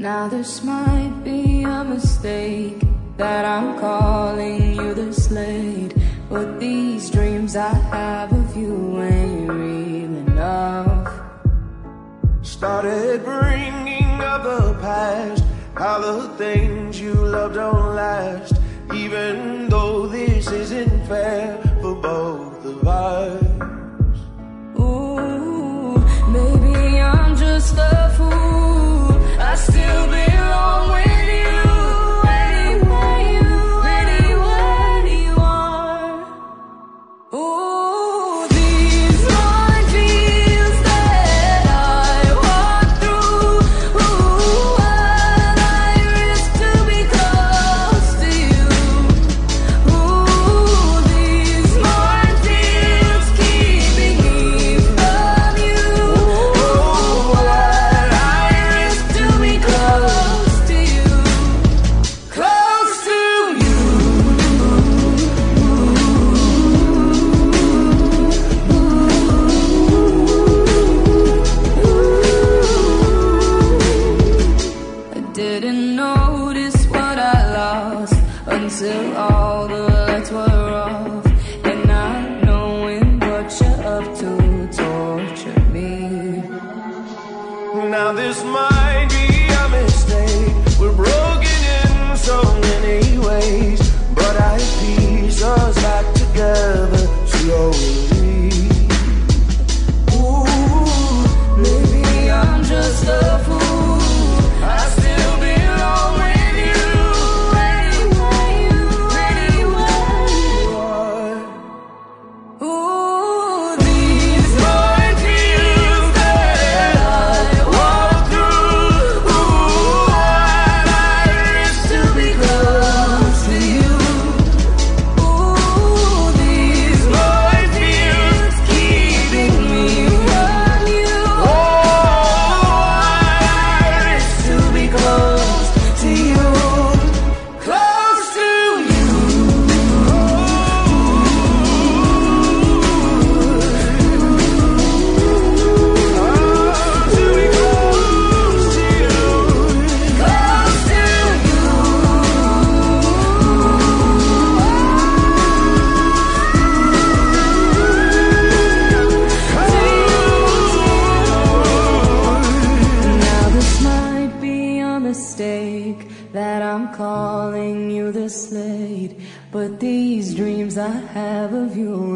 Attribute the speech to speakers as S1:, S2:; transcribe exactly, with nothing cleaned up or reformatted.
S1: Now this might be a mistake that I'm calling you this late, but these dreams I have of you ain't real enough.
S2: Started bringing up the past, how the things you love don't last, even though this isn't fair for both of us.
S1: Ooh, maybe I'm just a fool, I still belong with you, anywhere you, anywhere you are. Ooh, these minefields that I walk through, ooh, what I risk to be close to you. Ooh, these minefields keeping me from you. Ooh, what I risk to be close to you, close to you. I didn't notice what I lost until all the lights were off, and not knowing what you're up to tortured me.
S2: Now this might be a mistake, we're broken in so many ways, but I piece us back together slowly.
S1: Ooh, maybe I'm just a fool, I still belong with you, anywhere you, anywhere you are. Ooh, these minefields that I walk through, ooh, what I risk to be close to you. Ooh, these minefields keeping me from you. Oh, I risk to be close to you, close to you.
S2: To be close to you.
S1: Close to you. Now this might be a mistake that I'm calling you this late, but these dreams I have of you